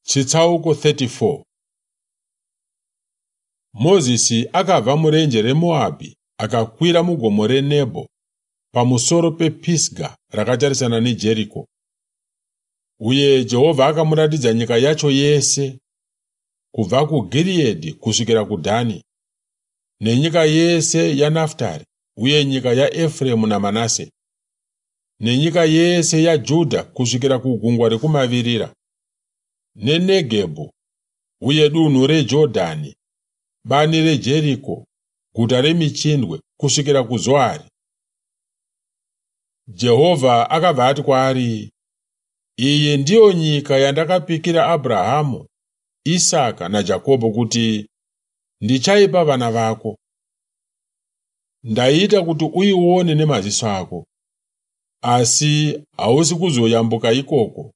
Chitsauko 34. Mozisi akabva murenje reMoabhi akakwira mugomo reNebho pamusoro pePisga rakatarisana neJeriko. Uye Jehovha akamuratidza nyika yacho yese, kubva kuGireadhi kusvikira kuDhani, nenyika yese yaNafutari, uye nyika yaEfuremu naManase, nenyika yese yaJudha kusvikira kugungwa rekumavirira, neNegebhu, uye dunhu reJordhani, bani reJeriko, guta remichindwe, kusvikira kuZoari. Jehovha akabva ati kwaari, iyi ndiyo nyika yandakapikira Abhurahamu, Isaka naJakobho kuti ndichaipa vana vako. Ndaita kuti uione nemaziso ako, asi hausi kuzoyambuka ikoko.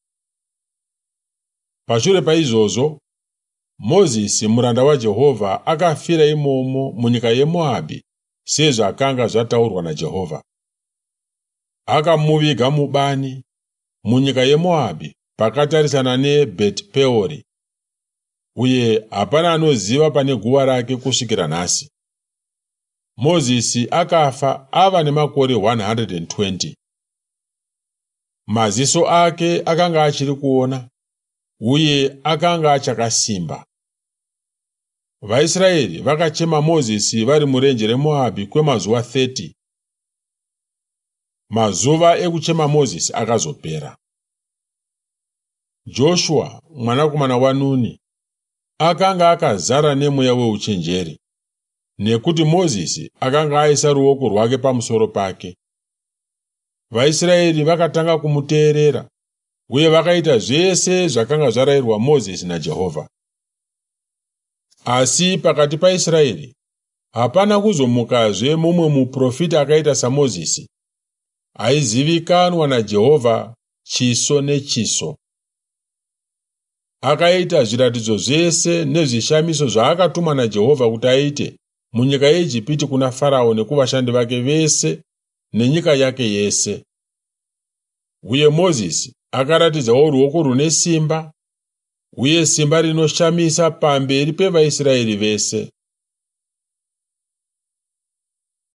Pashure paizvozvo, Mozisi muranda waJehovha akafira imomo munyika yeMoabhi sezvakanga zvataurwa naJehovha. Akamuviga mubani munyika yeMoabhi pakatarisana neBheti-Peori, uye hapana anoziva pane guva rake kusvikira nhasi. Mozisi akafa ava nemakore 120. Maziso ake akanga achiri kuona, uye akanga achakasimba. VaIsraeri vakachema Mozisi vari murenje reMoabhi kwemazuva 30. Mazuva ekuchema Mozisi akazopera. Joshua mwanakomana waNuni akanga akazara nemweya weuchenjeri, nekuti Mozisi akanga aisa ruoko rwake pamusoro pake. VaIsraeri vakatanga kumuteerera, uye vakaita zvese zvakanga zvarayirwa Mozisi naJehovha. Asi pakati paIsraeri hapana kuzomukazve mumwe muprofita akaita saMozisi, aizivikanwa naJehovha chiso nechiso. Akaita zviratidzo zvese nezvishamiso zvaakatumwa naJehovha kuti aite munyika yeIjipiti kuna Farao nekuvashandi vake vese nenyika yake yese. Uye Mozisi akaratidzawo ruoko rune simba, uye simba rinoshamisa pamberi pevaIsraeri vese.